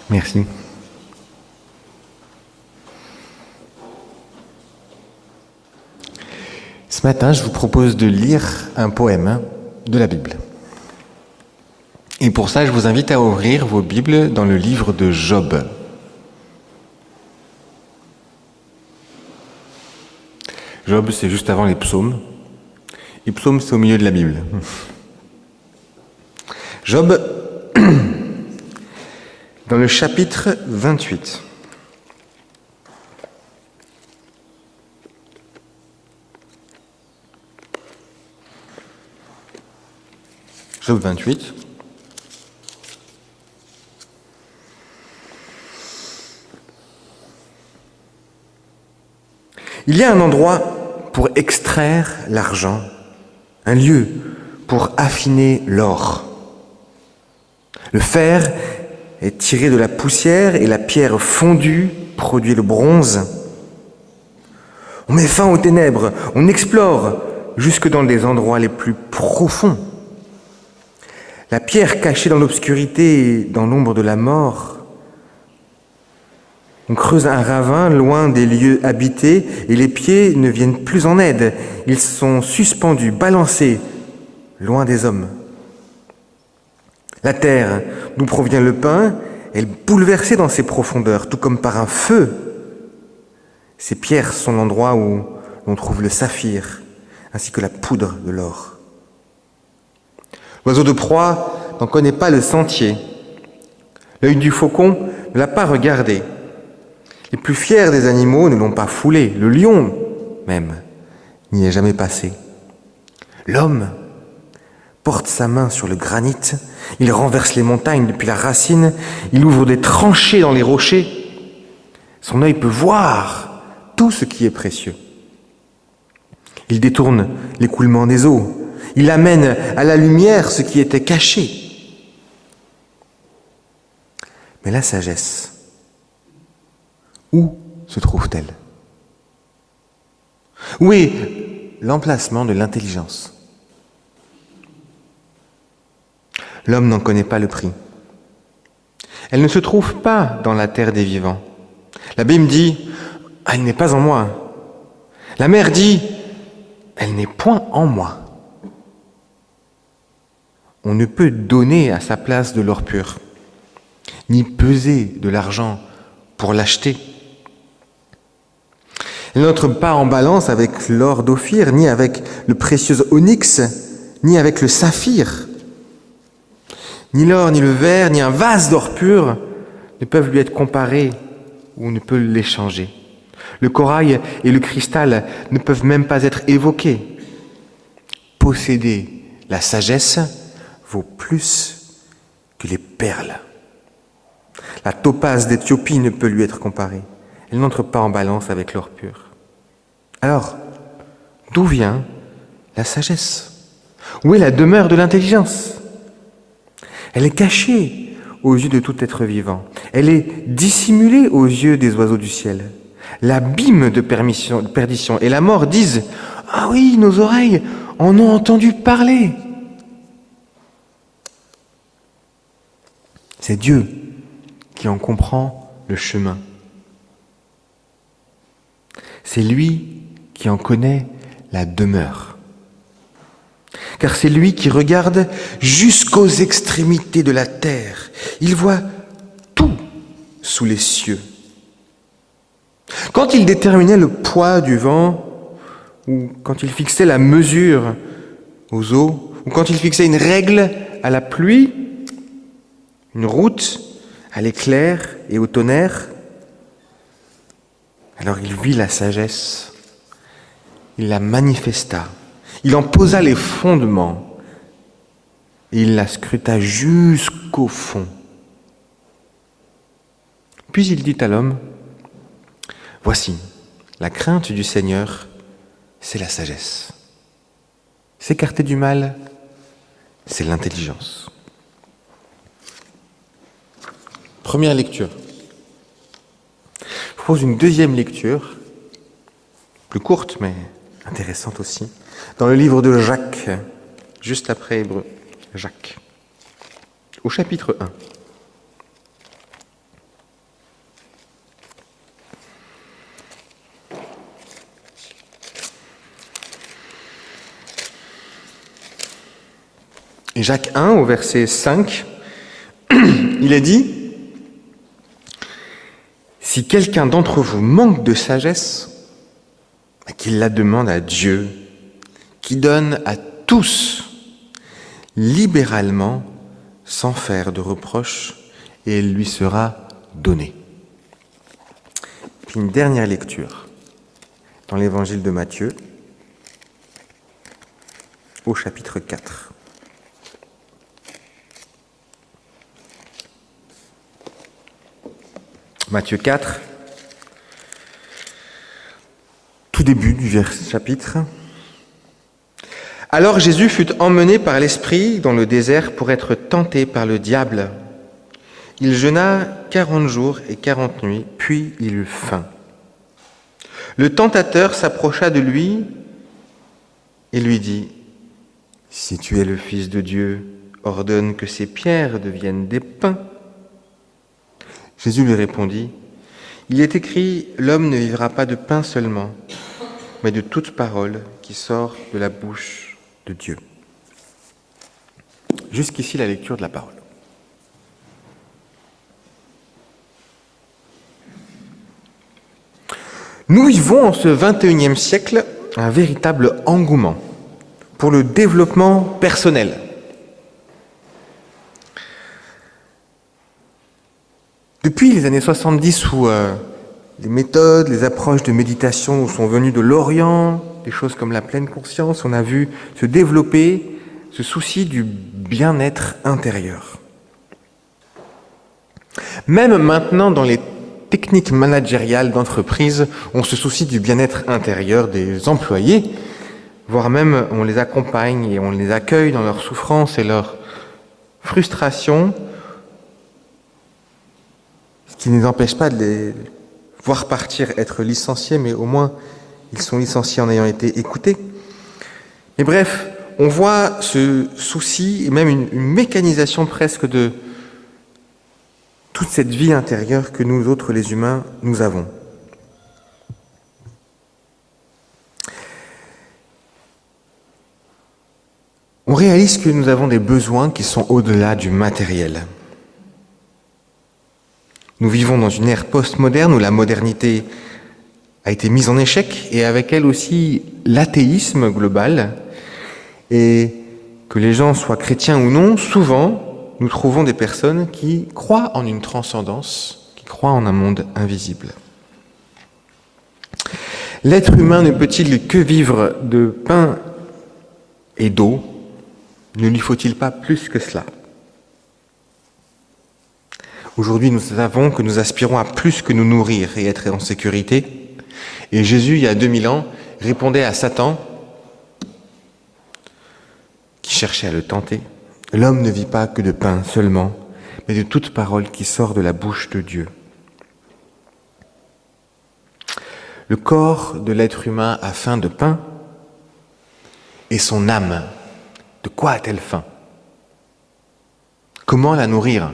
Merci. Ce matin, je vous propose de lire un poème de la Bible. Et pour ça, je vous invite à ouvrir vos Bibles dans le livre de Job. Job, c'est juste avant les psaumes. Les psaumes, c'est au milieu de la Bible. Job, dans le chapitre 28. Job 28. Il y a un endroit pour extraire l'argent, un lieu pour affiner l'or. Le fer est tiré de la poussière et la pierre fondue produit le bronze. On met fin aux ténèbres, on explore jusque dans les endroits les plus profonds. La pierre cachée dans l'obscurité et dans l'ombre de la mort. On creuse un ravin loin des lieux habités et les pieds ne viennent plus en aide. Ils sont suspendus, balancés, loin des hommes. La terre d'où provient le pain est bouleversée dans ses profondeurs, tout comme par un feu. Ces pierres sont l'endroit où l'on trouve le saphir, ainsi que la poudre de l'or. L'oiseau de proie n'en connaît pas le sentier. L'œil du faucon ne l'a pas regardé. Les plus fiers des animaux ne l'ont pas foulé. Le lion, même, n'y est jamais passé. L'homme porte sa main sur le granit. Il renverse les montagnes depuis la racine. Il ouvre des tranchées dans les rochers. Son œil peut voir tout ce qui est précieux. Il détourne l'écoulement des eaux. Il amène à la lumière ce qui était caché. Mais la sagesse, où se trouve-t-elle? Où est l'emplacement de l'intelligence? L'homme n'en connaît pas le prix. Elle ne se trouve pas dans la terre des vivants. L'abîme dit « Elle n'est pas en moi ». La mer dit « Elle n'est point en moi ». On ne peut donner à sa place de l'or pur, ni peser de l'argent pour l'acheter. Elle n'entre pas en balance avec l'or d'Ophir, ni avec le précieux onyx, ni avec le saphir. Ni l'or, ni le verre, ni un vase d'or pur ne peuvent lui être comparés ou ne peut l'échanger. Le corail et le cristal ne peuvent même pas être évoqués. Posséder la sagesse vaut plus que les perles. La topaze d'Éthiopie ne peut lui être comparée. Elle n'entre pas en balance avec l'or pur. Alors, d'où vient la sagesse? Où est la demeure de l'intelligence? Elle est cachée aux yeux de tout être vivant. Elle est dissimulée aux yeux des oiseaux du ciel. L'abîme de perdition et la mort disent « Ah oui, nos oreilles en ont entendu parler ». C'est Dieu qui en comprend le chemin. C'est lui qui en connaît la demeure. Car c'est lui qui regarde jusqu'aux extrémités de la terre. Il voit tout sous les cieux. Quand il déterminait le poids du vent, ou quand il fixait la mesure aux eaux, ou quand il fixait une règle à la pluie, une route à l'éclair et au tonnerre, alors il vit la sagesse, il la manifesta, il en posa les fondements et il la scruta jusqu'au fond. Puis il dit à l'homme, « Voici, la crainte du Seigneur, c'est la sagesse. S'écarter du mal, c'est l'intelligence. » Première lecture. Je propose une deuxième lecture, plus courte mais intéressante aussi, dans le livre de Jacques, juste après Hébreux. Jacques, au chapitre 1. Et Jacques 1, au verset 5, il est dit « Si quelqu'un d'entre vous manque de sagesse, qu'il la demande à Dieu, qui donne à tous libéralement, sans faire de reproche, et elle lui sera donnée. » Puis une dernière lecture dans l'évangile de Matthieu, au chapitre 4. Matthieu 4, tout début du chapitre. Alors Jésus fut emmené par l'Esprit dans le désert pour être tenté par le diable. Il jeûna 40 jours et 40 nuits, puis il eut faim. Le tentateur s'approcha de lui et lui dit « Si tu es le Fils de Dieu, ordonne que ces pierres deviennent des pains. » Jésus lui répondit « Il est écrit, l'homme ne vivra pas de pain seulement, mais de toute parole qui sort de la bouche de Dieu. » Jusqu'ici la lecture de la parole. Nous vivons en ce 21e siècle un véritable engouement pour le développement personnel. Depuis les années 70 où les méthodes, les approches de méditation sont venues de l'Orient, des choses comme la pleine conscience, on a vu se développer ce souci du bien-être intérieur. Même maintenant, dans les techniques managériales d'entreprise, on se soucie du bien-être intérieur des employés, voire même on les accompagne et on les accueille dans leur souffrance et leur frustration, ce qui ne les empêche pas de les voir partir, être licenciés, mais au moins ils sont licenciés en ayant été écoutés. Mais bref, on voit ce souci et même une mécanisation presque de toute cette vie intérieure que nous autres, les humains, nous avons. On réalise que nous avons des besoins qui sont au-delà du matériel. Nous vivons dans une ère postmoderne où la modernité a été mise en échec et avec elle aussi l'athéisme global. Et que les gens soient chrétiens ou non, souvent nous trouvons des personnes qui croient en une transcendance, qui croient en un monde invisible. L'être humain ne peut-il que vivre de pain et d'eau? Ne lui faut-il pas plus que cela? Aujourd'hui, nous savons que nous aspirons à plus que nous nourrir et être en sécurité. Et Jésus, il y a 2000 ans, répondait à Satan, qui cherchait à le tenter. L'homme ne vit pas que de pain seulement, mais de toute parole qui sort de la bouche de Dieu. Le corps de l'être humain a faim de pain, et son âme, de quoi a-t-elle faim? Comment la nourrir?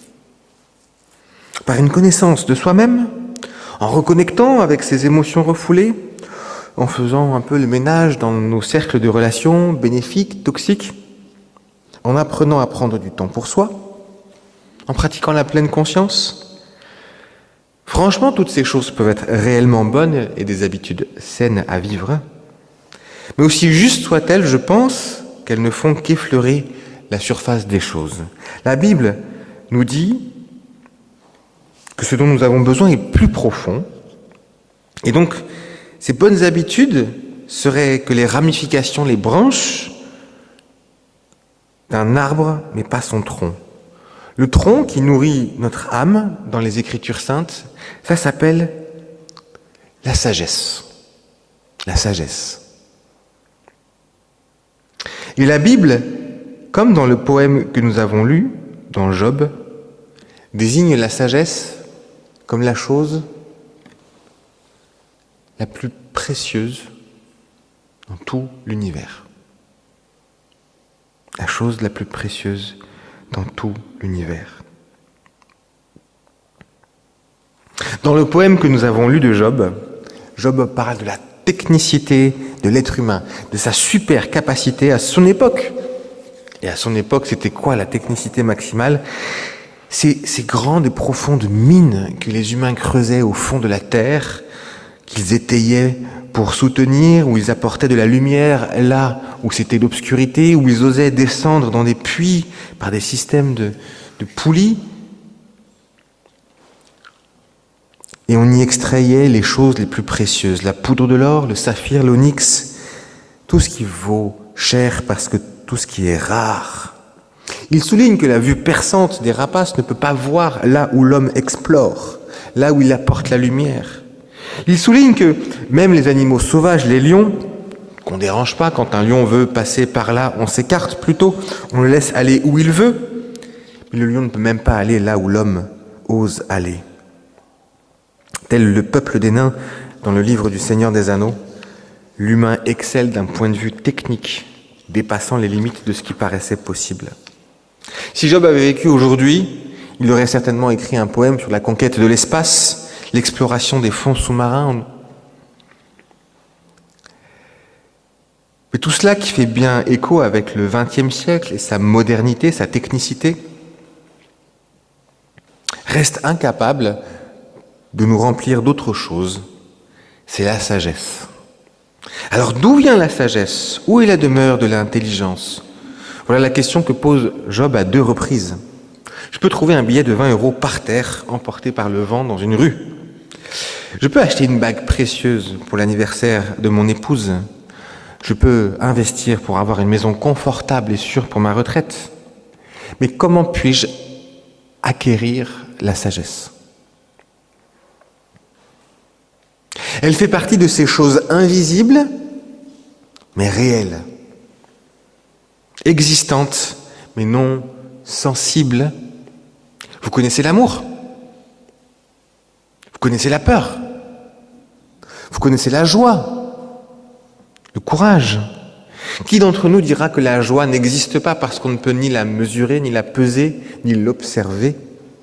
Par une connaissance de soi-même, en reconnectant avec ses émotions refoulées, en faisant un peu le ménage dans nos cercles de relations bénéfiques, toxiques, en apprenant à prendre du temps pour soi, en pratiquant la pleine conscience. Franchement, toutes ces choses peuvent être réellement bonnes et des habitudes saines à vivre. Mais aussi justes soient-elles, je pense qu'elles ne font qu'effleurer la surface des choses. La Bible nous dit que ce dont nous avons besoin est plus profond. Et donc, ces bonnes habitudes seraient que les ramifications, les branches d'un arbre, mais pas son tronc. Le tronc qui nourrit notre âme dans les Écritures saintes, ça s'appelle la sagesse. La sagesse. Et la Bible, comme dans le poème que nous avons lu, dans Job, désigne la sagesse comme la chose la plus précieuse dans tout l'univers. La chose la plus précieuse dans tout l'univers. Dans le poème que nous avons lu de Job, Job parle de la technicité de l'être humain, de sa super capacité à son époque. Et à son époque, c'était quoi la technicité maximale? Ces grandes et profondes mines que les humains creusaient au fond de la terre, qu'ils étayaient pour soutenir, où ils apportaient de la lumière là où c'était l'obscurité, où ils osaient descendre dans des puits par des systèmes de poulies. Et on y extrayait les choses les plus précieuses, la poudre de l'or, le saphir, l'onyx, tout ce qui vaut cher parce que tout ce qui est rare. Il souligne que la vue perçante des rapaces ne peut pas voir là où l'homme explore, là où il apporte la lumière. Il souligne que même les animaux sauvages, les lions, qu'on ne dérange pas, quand un lion veut passer par là, on s'écarte plutôt, on le laisse aller où il veut. Mais le lion ne peut même pas aller là où l'homme ose aller. Tel le peuple des nains dans le livre du Seigneur des Anneaux, l'humain excelle d'un point de vue technique, dépassant les limites de ce qui paraissait possible. Si Job avait vécu aujourd'hui, il aurait certainement écrit un poème sur la conquête de l'espace, l'exploration des fonds sous-marins. Mais tout cela qui fait bien écho avec le XXe siècle et sa modernité, sa technicité, reste incapable de nous remplir d'autre chose, c'est la sagesse. Alors d'où vient la sagesse? Où est la demeure de l'intelligence? Voilà la question que pose Job à 2 reprises. Je peux trouver un billet de 20 € par terre, emporté par le vent dans une rue. Je peux acheter une bague précieuse pour l'anniversaire de mon épouse. Je peux investir pour avoir une maison confortable et sûre pour ma retraite. Mais comment puis-je acquérir la sagesse? Elle fait partie de ces choses invisibles, mais réelles, existantes, mais non sensibles. Vous connaissez l'amour, vous connaissez la peur, vous connaissez la joie, le courage. Qui d'entre nous dira que la joie n'existe pas parce qu'on ne peut ni la mesurer, ni la peser, ni l'observer?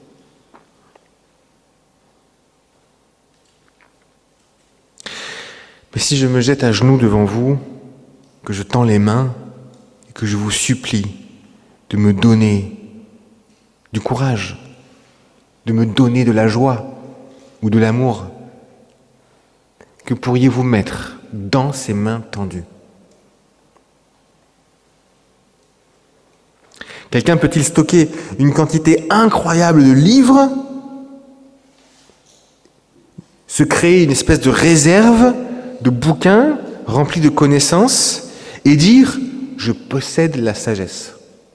Mais si je me jette à genoux devant vous, que je tends les mains et que je vous supplie de me donner du courage, de me donner de la joie ou de l'amour, que pourriez-vous mettre dans ces mains tendues? Quelqu'un peut-il stocker une quantité incroyable de livres, se créer une espèce de réserve de bouquins remplis de connaissances et dire « je possède la sagesse ».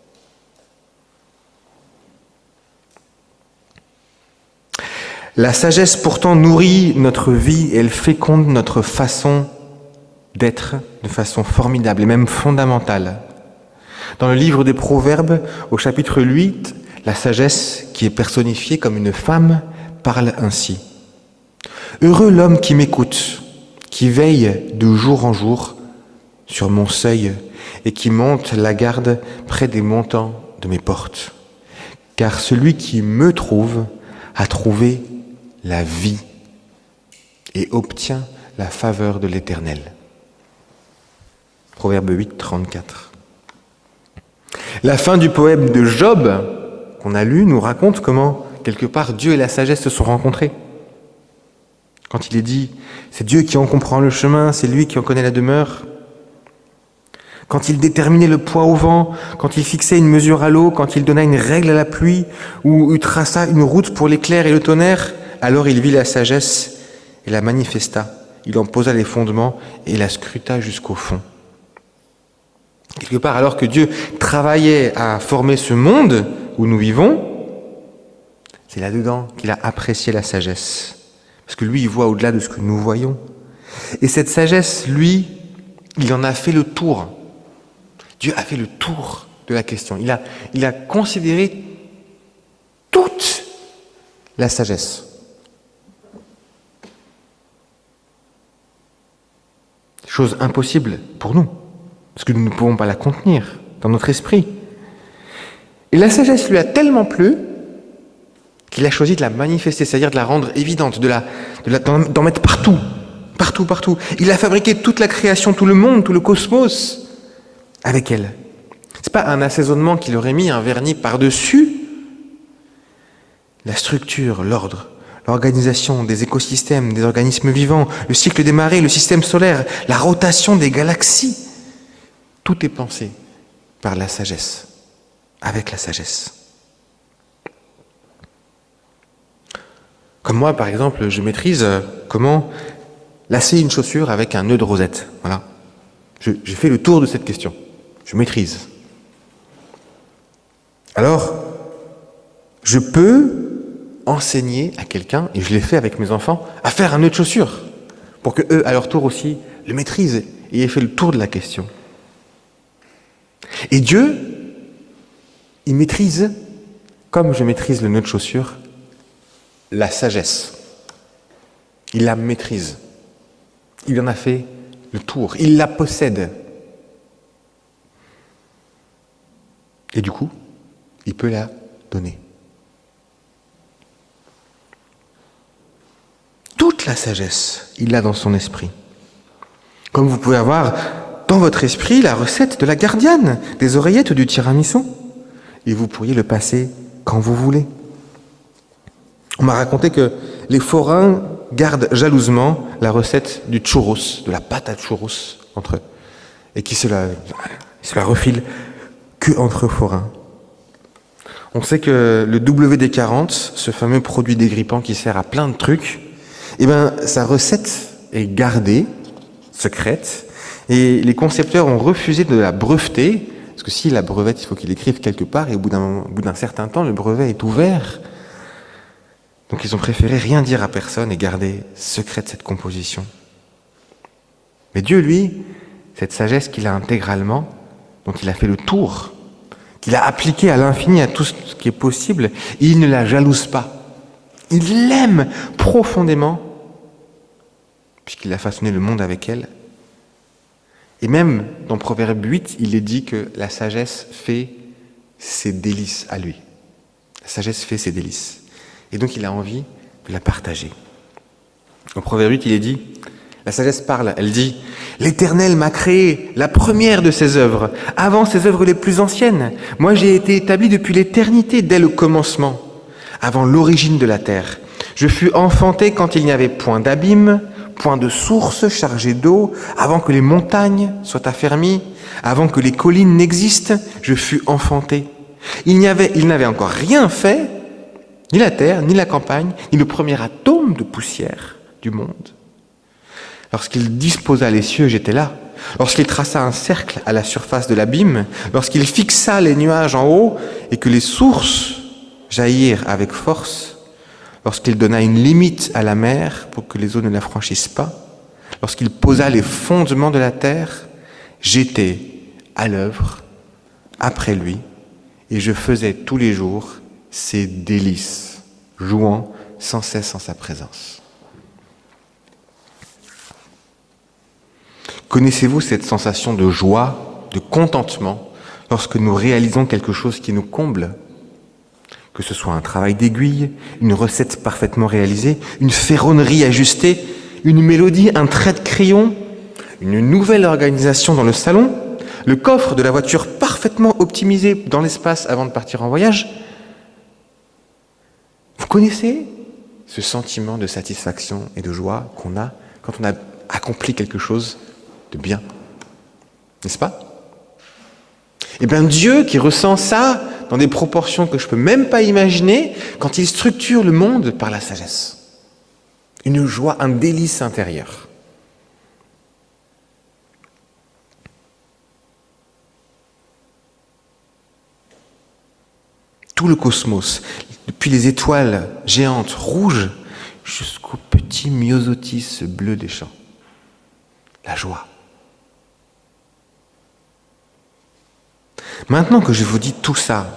La sagesse pourtant nourrit notre vie et elle féconde notre façon d'être de façon formidable et même fondamentale. Dans le livre des Proverbes, au chapitre 8, la sagesse, qui est personnifiée comme une femme, parle ainsi. « Heureux l'homme qui m'écoute, qui veille de jour en jour sur mon seuil et qui monte la garde près des montants de mes portes. Car celui qui me trouve a trouvé la vie et obtient la faveur de l'Éternel. » Proverbe 8, 34. La fin du poème de Job, qu'on a lu, nous raconte comment, quelque part, Dieu et la sagesse se sont rencontrés. Quand il est dit, c'est Dieu qui en comprend le chemin, c'est lui qui en connaît la demeure. Quand il déterminait le poids au vent, quand il fixait une mesure à l'eau, quand il donna une règle à la pluie, ou il traça une route pour l'éclair et le tonnerre, alors il vit la sagesse et la manifesta. Il en posa les fondements et la scruta jusqu'au fond. Quelque part, alors que Dieu travaillait à former ce monde où nous vivons, c'est là-dedans qu'il a apprécié la sagesse. Parce que lui, il voit au-delà de ce que nous voyons. Et cette sagesse, lui, il en a fait le tour. Dieu a fait le tour de la question. Il a considéré toute la sagesse. Chose impossible pour nous, parce que nous ne pouvons pas la contenir dans notre esprit. Et la sagesse lui a tellement plu qu'il a choisi de la manifester, c'est-à-dire de la rendre évidente, d'en mettre partout. Il a fabriqué toute la création, tout le monde, tout le cosmos avec elle. C'est pas un assaisonnement qu'il aurait mis un vernis par-dessus. La structure, l'ordre, l'organisation des écosystèmes, des organismes vivants, le cycle des marées, le système solaire, la rotation des galaxies, tout est pensé par la sagesse, avec la sagesse. Comme moi, par exemple, je maîtrise comment lasser une chaussure avec un nœud de rosette. Voilà. J'ai fait le tour de cette question. Je maîtrise. Alors, je peux enseigner à quelqu'un, et je l'ai fait avec mes enfants, à faire un nœud de chaussure, pour que eux, à leur tour aussi, le maîtrisent et aient fait le tour de la question. Et Dieu, il maîtrise, comme je maîtrise le nœud de chaussure, la sagesse. Il la maîtrise. Il en a fait le tour. Il la possède. Et du coup, il peut la donner. Toute la sagesse, il l'a dans son esprit. Comme vous pouvez avoir dans votre esprit la recette de la gardienne, des oreillettes du tiramisu. Et vous pourriez le passer quand vous voulez. On m'a raconté que les forains gardent jalousement la recette du churros, de la pâte à churros entre eux, et qui se la refilent que entre forains. On sait que le WD-40, ce fameux produit dégrippant qui sert à plein de trucs, sa recette est gardée, secrète, et les concepteurs ont refusé de la breveter, parce que si la brevette, il faut qu'il l'écrive quelque part, et au bout d'un certain temps, le brevet est ouvert. Donc ils ont préféré rien dire à personne et garder secrète cette composition. Mais Dieu, lui, cette sagesse qu'il a intégralement, dont il a fait le tour, qu'il a appliqué à l'infini à tout ce qui est possible, il ne la jalouse pas. Il l'aime profondément, puisqu'il a façonné le monde avec elle. Et même dans Proverbe 8, il est dit que la sagesse fait ses délices à lui. La sagesse fait ses délices. Et donc il a envie de la partager. Au Proverbe 8, il est dit, la sagesse parle, elle dit « L'Éternel m'a créé la première de ses œuvres, avant ses œuvres les plus anciennes. Moi j'ai été établi depuis l'éternité, dès le commencement, avant l'origine de la terre. Je fus enfanté quand il n'y avait point d'abîme, point de source chargée d'eau, avant que les montagnes soient affermies, avant que les collines n'existent, je fus enfanté. Il n'avait encore rien fait, ni la terre, ni la campagne, ni le premier atome de poussière du monde. Lorsqu'il disposa les cieux, j'étais là. Lorsqu'il traça un cercle à la surface de l'abîme, lorsqu'il fixa les nuages en haut et que les sources jaillirent avec force, lorsqu'il donna une limite à la mer pour que les eaux ne la franchissent pas, lorsqu'il posa les fondements de la terre, j'étais à l'œuvre après lui et je faisais tous les jours ses délices, jouant sans cesse en sa présence. Connaissez-vous cette sensation de joie, de contentement, lorsque nous réalisons quelque chose qui nous comble ? Que ce soit un travail d'aiguille, une recette parfaitement réalisée, une ferronnerie ajustée, une mélodie, un trait de crayon, une nouvelle organisation dans le salon, le coffre de la voiture parfaitement optimisé dans l'espace avant de partir en voyage. Vous connaissez ce sentiment de satisfaction et de joie qu'on a quand on a accompli quelque chose de bien, n'est-ce pas ? Eh bien Dieu qui ressent ça dans des proportions que je ne peux même pas imaginer quand il structure le monde par la sagesse. Une joie, un délice intérieur. Tout le cosmos, depuis les étoiles géantes rouges jusqu'au petit myosotis bleu des champs. La joie. Maintenant que je vous dis tout ça,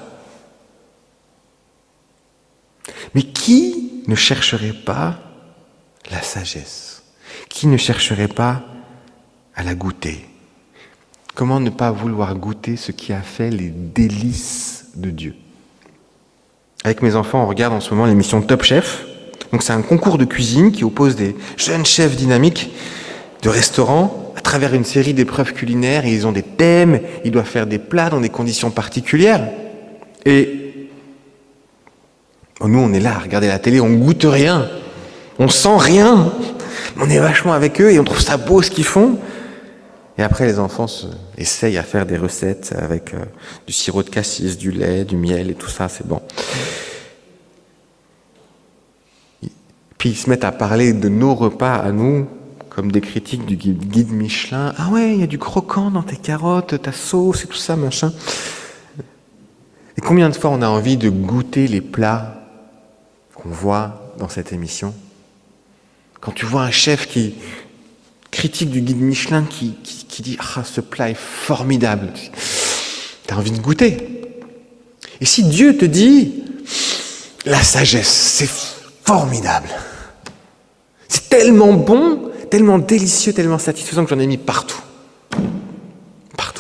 mais qui ne chercherait pas la sagesse ? Qui ne chercherait pas à la goûter ? Comment ne pas vouloir goûter ce qui a fait les délices de Dieu ? Avec mes enfants, on regarde en ce moment l'émission Top Chef. Donc c'est un concours de cuisine qui oppose des jeunes chefs dynamiques de restaurants à travers une série d'épreuves culinaires, et ils ont des thèmes, ils doivent faire des plats dans des conditions particulières. Et nous, on est là à regarder la télé, on goûte rien, on sent rien. On est vachement avec eux et on trouve ça beau ce qu'ils font. Et après, les enfants essayent à faire des recettes avec du sirop de cassis, du lait, du miel et tout ça, c'est bon. Puis ils se mettent à parler de nos repas à nous, comme des critiques du guide Michelin. Ah ouais, il y a du croquant dans tes carottes, ta sauce et tout ça, machin. Et combien de fois on a envie de goûter les plats qu'on voit dans cette émission ? Quand tu vois un chef qui critique du guide Michelin qui dit « Ah, ce plat est formidable », tu as envie de goûter. Et si Dieu te dit « La sagesse, c'est formidable », c'est tellement bon, tellement délicieux, tellement satisfaisant que j'en ai mis partout. Partout.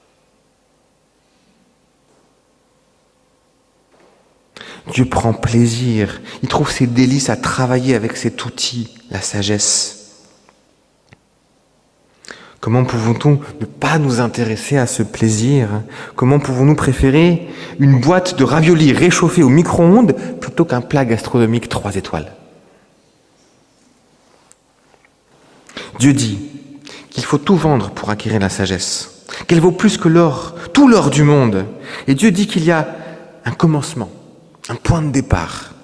Dieu prend plaisir, il trouve ses délices à travailler avec cet outil, la sagesse. Comment pouvons-nous ne pas nous intéresser à ce plaisir ? Comment pouvons-nous préférer une boîte de raviolis réchauffée au micro-ondes plutôt qu'un plat gastronomique 3 étoiles ? Dieu dit qu'il faut tout vendre pour acquérir la sagesse, qu'elle vaut plus que l'or, tout l'or du monde. Et Dieu dit qu'il y a un commencement, un point de départ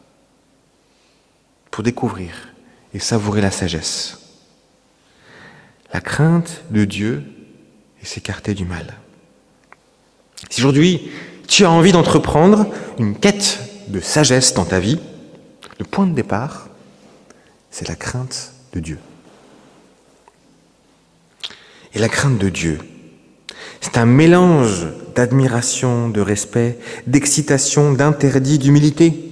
pour découvrir et savourer la sagesse. La crainte de Dieu et s'écarter du mal. Si aujourd'hui tu as envie d'entreprendre une quête de sagesse dans ta vie, le point de départ, c'est la crainte de Dieu. Et la crainte de Dieu, c'est un mélange d'admiration, de respect, d'excitation, d'interdit, d'humilité.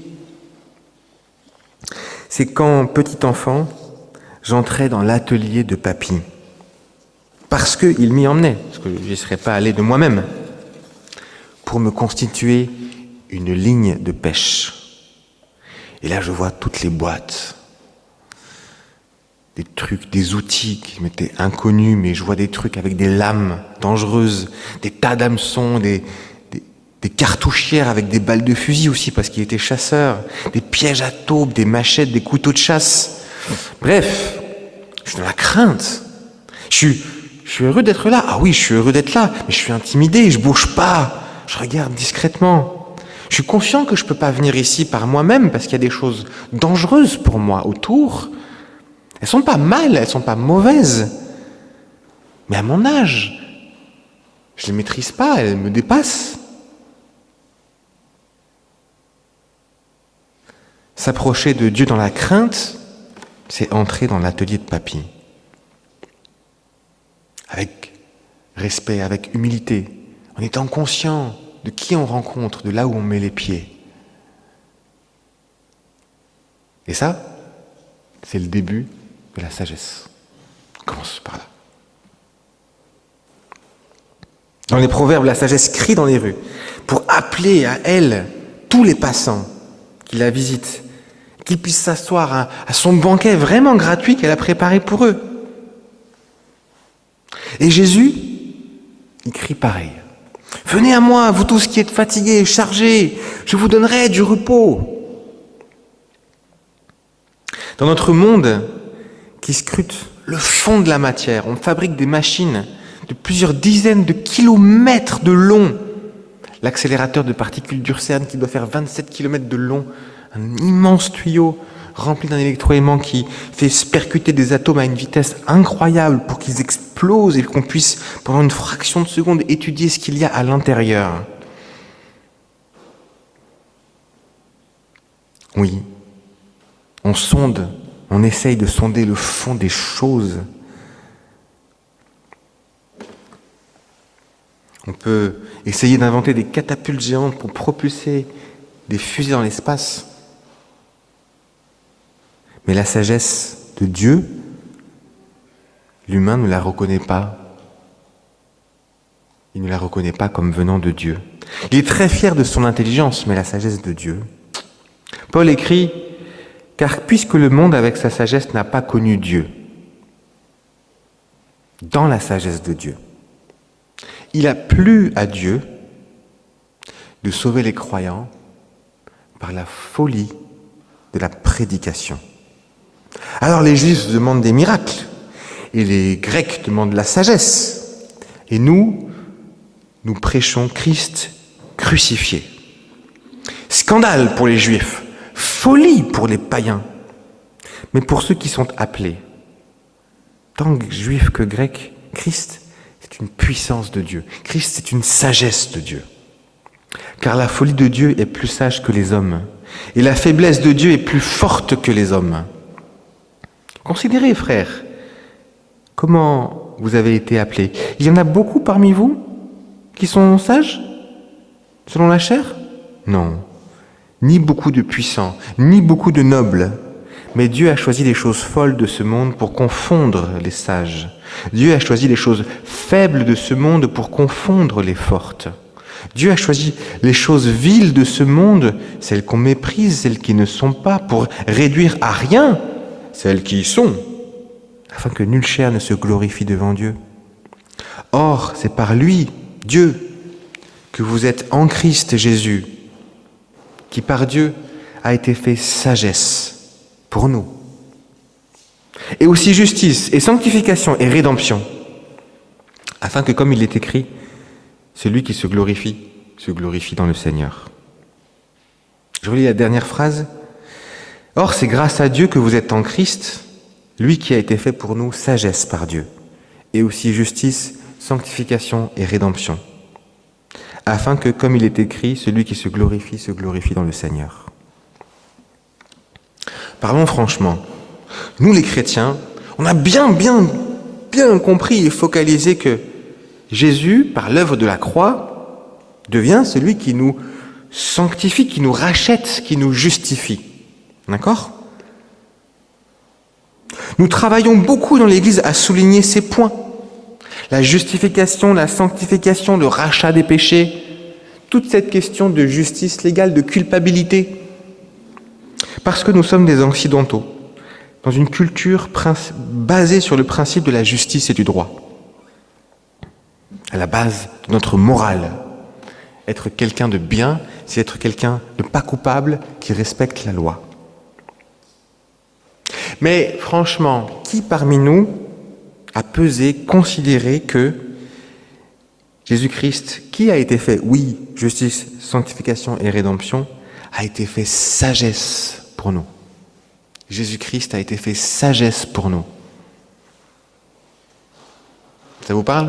C'est quand, petit enfant, j'entrais dans l'atelier de papy. Parce qu'il m'y emmenait, parce que je n'y serais pas allé de moi-même, pour me constituer une ligne de pêche. Et là, je vois toutes les boîtes, des trucs, des outils qui m'étaient inconnus, mais je vois des trucs avec des lames dangereuses, des tas d'hameçons, des cartouchières avec des balles de fusil aussi, parce qu'il était chasseur, des pièges à taupes, des machettes, des couteaux de chasse. Bref, je suis dans la crainte. Je suis heureux d'être là. Ah oui, je suis heureux d'être là, mais je suis intimidé, je bouge pas, je regarde discrètement. Je suis conscient que je peux pas venir ici par moi-même parce qu'il y a des choses dangereuses pour moi autour. Elles sont pas mal, elles sont pas mauvaises. Mais à mon âge, je les maîtrise pas, elles me dépassent. S'approcher de Dieu dans la crainte, c'est entrer dans l'atelier de papy. Avec respect, avec humilité, en étant conscient de qui on rencontre, de là où on met les pieds. Et ça, c'est le début de la sagesse. On commence par là. Dans les proverbes, la sagesse crie dans les rues pour appeler à elle tous les passants qui la visitent, qu'ils puissent s'asseoir à son banquet vraiment gratuit qu'elle a préparé pour eux. Et Jésus, il crie pareil. « Venez à moi, vous tous qui êtes fatigués, chargés, je vous donnerai du repos. » Dans notre monde qui scrute le fond de la matière, on fabrique des machines de plusieurs dizaines de kilomètres de long. L'accélérateur de particules d'Ursern qui doit faire 27 km de long, un immense tuyau rempli d'un électroaimant qui fait se percuter des atomes à une vitesse incroyable pour qu'ils explosent et qu'on puisse, pendant une fraction de seconde, étudier ce qu'il y a à l'intérieur. Oui, on sonde, on essaye de sonder le fond des choses. On peut essayer d'inventer des catapultes géantes pour propulser des fusées dans l'espace. Mais la sagesse de Dieu, l'humain ne la reconnaît pas. Il ne la reconnaît pas comme venant de Dieu. Il est très fier de son intelligence, mais la sagesse de Dieu. Paul écrit « Car puisque le monde avec sa sagesse n'a pas connu Dieu, dans la sagesse de Dieu. Il a plu à Dieu de sauver les croyants par la folie de la prédication. Alors les Juifs demandent des miracles, et les Grecs demandent la sagesse. Et nous prêchons Christ crucifié. Scandale pour les Juifs, folie pour les païens. Mais pour ceux qui sont appelés, tant Juifs que Grecs, Christ, c'est une puissance de Dieu. Christ, c'est une sagesse de Dieu. Car la folie de Dieu est plus sage que les hommes, et la faiblesse de Dieu est plus forte que les hommes. Considérez, frères, comment vous avez été appelés. Il y en a beaucoup parmi vous qui sont sages, selon la chair? Non. Ni beaucoup de puissants, ni beaucoup de nobles. Mais Dieu a choisi les choses folles de ce monde pour confondre les sages. Dieu a choisi les choses faibles de ce monde pour confondre les fortes. Dieu a choisi les choses viles de ce monde, celles qu'on méprise, celles qui ne sont pas, pour réduire à rien celles qui y sont, afin que nulle chair ne se glorifie devant Dieu. Or, c'est par lui, Dieu, que vous êtes en Christ Jésus, qui par Dieu a été fait sagesse pour nous. Et aussi justice et sanctification et rédemption, afin que, comme il est écrit, celui qui se glorifie dans le Seigneur. Je relis la dernière phrase. Or, c'est grâce à Dieu que vous êtes en Christ, lui qui a été fait pour nous sagesse par Dieu, et aussi justice, sanctification et rédemption, afin que, comme il est écrit, celui qui se glorifie dans le Seigneur. Parlons franchement. Nous, les chrétiens, on a bien compris et focalisé que Jésus, par l'œuvre de la croix, devient celui qui nous sanctifie, qui nous rachète, qui nous justifie. D'accord ? Nous travaillons beaucoup dans l'Église à souligner ces points. La justification, la sanctification, le rachat des péchés, toute cette question de justice légale, de culpabilité. Parce que nous sommes des occidentaux, dans une culture basée sur le principe de la justice et du droit. À la base de notre morale. Être quelqu'un de bien, c'est être quelqu'un de pas coupable, qui respecte la loi. Mais franchement, qui parmi nous a pesé, considéré que Jésus-Christ, qui a été fait, oui, justice, sanctification et rédemption, a été fait sagesse pour nous. Jésus-Christ a été fait sagesse pour nous. Ça vous parle ?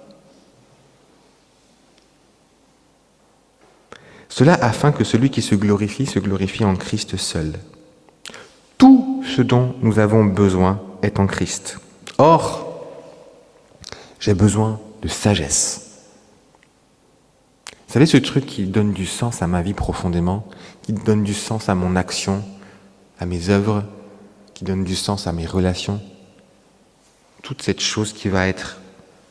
Cela afin que celui qui se glorifie en Christ seul. Tout ce dont nous avons besoin est en Christ. Or, j'ai besoin de sagesse. Vous savez, ce truc qui donne du sens à ma vie profondément, qui donne du sens à mon action, à mes œuvres, qui donne du sens à mes relations, toute cette chose qui va être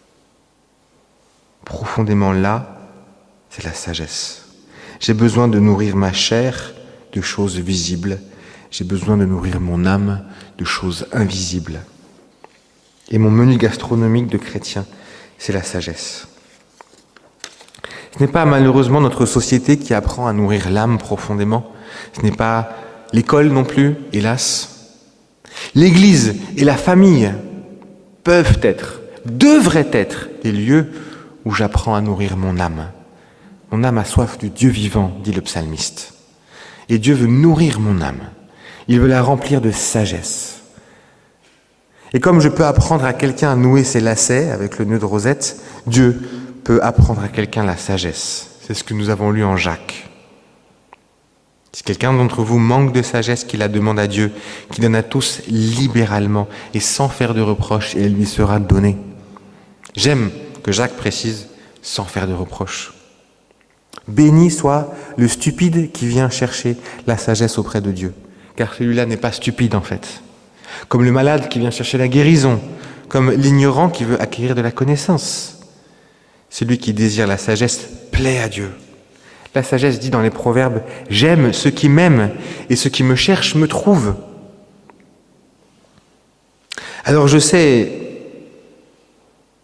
profondément là, c'est la sagesse. J'ai besoin de nourrir ma chair de choses visibles. J'ai besoin de nourrir mon âme de choses invisibles. Et mon menu gastronomique de chrétien, c'est la sagesse. Ce n'est pas malheureusement notre société qui apprend à nourrir l'âme profondément. Ce n'est pas l'école non plus, hélas. L'Église et la famille peuvent être, devraient être des lieux où j'apprends à nourrir mon âme. Mon âme a soif du Dieu vivant, dit le psalmiste. Et Dieu veut nourrir mon âme. Il veut la remplir de sagesse. Et comme je peux apprendre à quelqu'un à nouer ses lacets avec le nœud de rosette, Dieu peut apprendre à quelqu'un la sagesse. C'est ce que nous avons lu en Jacques. Si quelqu'un d'entre vous manque de sagesse, qu'il la demande à Dieu, qui donne à tous libéralement et sans faire de reproches, et elle lui sera donnée. J'aime que Jacques précise sans faire de reproches. Béni soit le stupide qui vient chercher la sagesse auprès de Dieu, car celui-là n'est pas stupide en fait. Comme le malade qui vient chercher la guérison, comme l'ignorant qui veut acquérir de la connaissance. Celui qui désire la sagesse plaît à Dieu. La sagesse dit dans les Proverbes, « J'aime ceux qui m'aiment, et ceux qui me cherchent me trouvent. » Alors je sais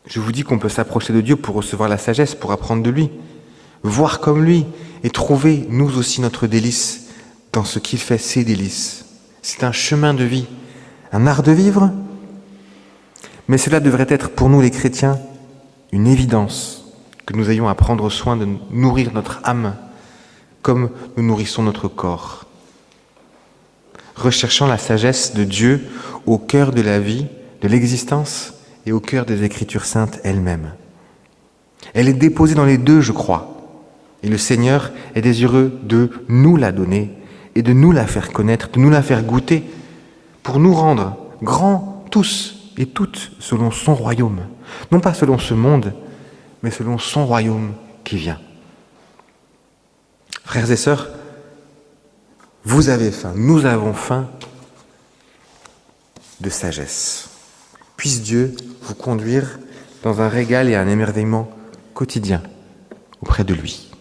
Je vous dis qu'on peut s'approcher de Dieu pour recevoir la sagesse, pour apprendre de lui, voir comme lui et trouver nous aussi notre délice dans ce qu'il fait, ses délices. C'est un chemin de vie, un art de vivre, mais cela devrait être pour nous les chrétiens une évidence que nous ayons à prendre soin de nourrir notre âme comme nous nourrissons notre corps, recherchant la sagesse de Dieu au cœur de la vie, de l'existence et au cœur des Écritures saintes elles-mêmes. Elle est déposée dans les deux, je crois, et le Seigneur est désireux de nous la donner et de nous la faire connaître, de nous la faire goûter, pour nous rendre grands tous et toutes selon son royaume, non pas selon ce monde, mais selon son royaume qui vient. Frères et sœurs, vous avez faim, nous avons faim de sagesse. Puisse Dieu vous conduire dans un régal et un émerveillement quotidien auprès de lui.